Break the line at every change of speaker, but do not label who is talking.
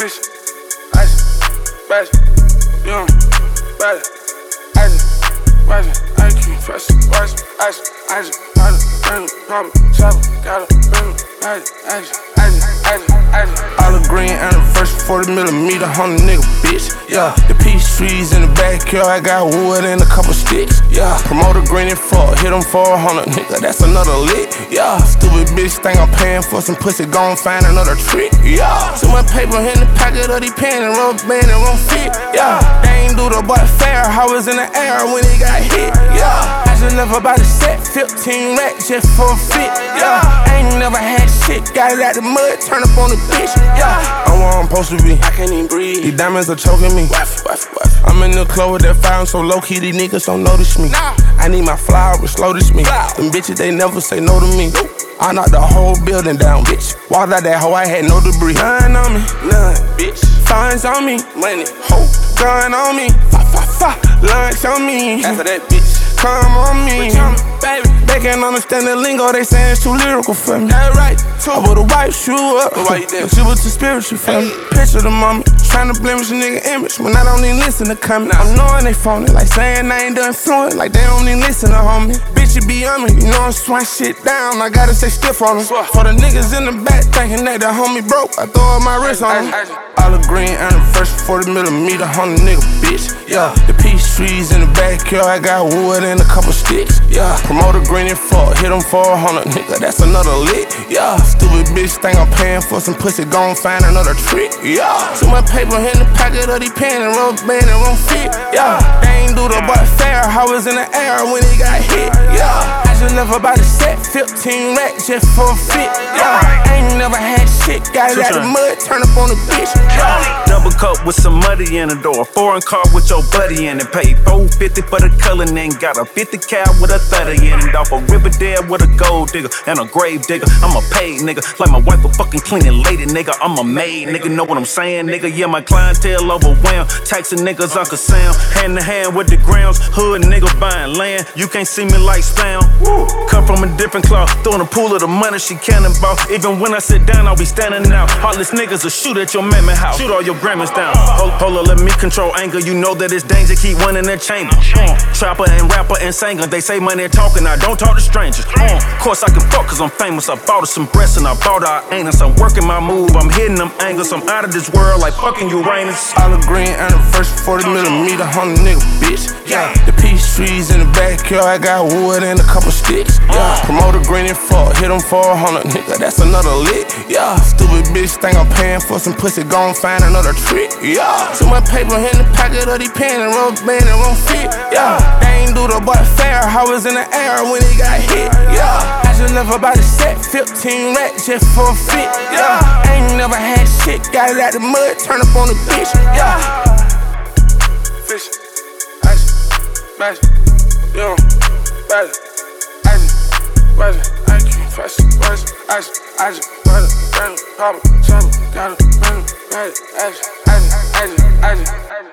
fish, ice, bash, young, bash, ice, bash, ice cream, fresh, ice, ice, pop, chopper, got a ice. All the green anniversary, 40mm, 100 nigga, bitch. Yeah, the peach trees in the backyard, I got wood and a couple sticks. Yeah, promoter green and fuck, hit them for 100, nigga, that's another lick. Yeah, stupid bitch think I'm paying for some pussy, gon' find another trick. Yeah, too much paper in the pocket of these pants and rubber band and won't fit. Yeah, they ain't do the boy fair, I was in the air when he got hit. Yeah, I just left about the set, 15 racks just for a fit. Yeah, I ain't never had shit, got it out the mud, turn up on the bitch. Yeah, I'm where I'm supposed to be, I can't even breathe. These diamonds are choking me. I'm in the club with that fire, I'm so low-key, these niggas don't notice me. I need my flowers, slow this me. Them bitches, they never say no to me. I knocked the whole building down, bitch. Walked out that hoe, I had no debris. None on me, none, bitch. Fines on me, money, hoe, gun on me, lunch on me. After that, bitch, come on me, baby. They can't understand the lingo, they saying it's too lyrical for me. That's right, I would've wiped you up, but she was too spiritual for me. Picture the mommy, trying to blemish a nigga image when I don't even listen to comments. I'm knowing they phony, like saying I ain't done fluent, like they don't even listen to homie. Bitch, you be on me, you know I'm swine shit down, I gotta stay stiff on them. For the niggas in the back thinking that the homie broke, I throw up my wrist on them. All the green anniversary, 40mm, 100 nigga, bitch. Yeah, the peach trees in the backyard, I got wood and a couple sticks. Yeah, promoter green and fuck, hit them for 100, nigga, that's another lick. Yeah, stupid bitch think I'm paying for some pussy, gon' find another trick. Yeah, too much paper in the pocket of these pants and rubber band and won't fit. Yeah, they ain't do the boy fair, I was in the air when he got hit. Yeah, I just left about the set, 15 racks just for a fit. Yeah, I ain't never had shit, got it out the mud, turn up on the bitch.
Double cup with some muddy in the door. Foreign car with your buddy in it. Paid $450 for the color and got a 50 cal with a 30 in it. Off a Riverdale with a gold digger and a grave digger. I'm a paid nigga, like my wife a fucking cleaning lady, nigga. I'm a maid, nigga. Know what I'm saying, nigga? Yeah, my clientele overwhelmed. Taxing niggas Uncle Sam, hand to hand with the grounds. Hood nigga buying land. You can't see me like spam. Cut from a different cloth, throwing a pool of the money she cannonball. Even when I sit down, I'll be standing out. Heartless niggas will shoot at your mammy house. Shoot all your grandmas down. Hold up, let me control anger. You know that it's danger, keep one in that chamber. Trapper and rapper and singer, they say money talking, I don't talk to strangers. Of course I can fuck cause I'm famous. I bought her some breasts and I bought her anus. I'm working my move, I'm hitting them angles. I'm out of this world like fucking Uranus.
All the green anniversary, 40mm, 100 nigga, bitch. Yeah, the peach trees in the backyard, I got wood and a couple sticks. Yeah, promoter green and fuck, hit them for 100, nigga, that's another lick. Yeah, stupid bitch think I'm paying for some pussy, gon' find another trick. Yeah, too much paper in the pocket of these pants and rubber band and won't fit. Yeah, they ain't do the boy fair, I was in the air when he got hit. Yeah, I just left about the set, 15 racks just for a fit. Yeah, I ain't never had shit, got it out the mud, turn up on the bitch. Yeah, fish, ice, bash, young, bash, ice cream, fresh, ice, pop, chopper, got a ice.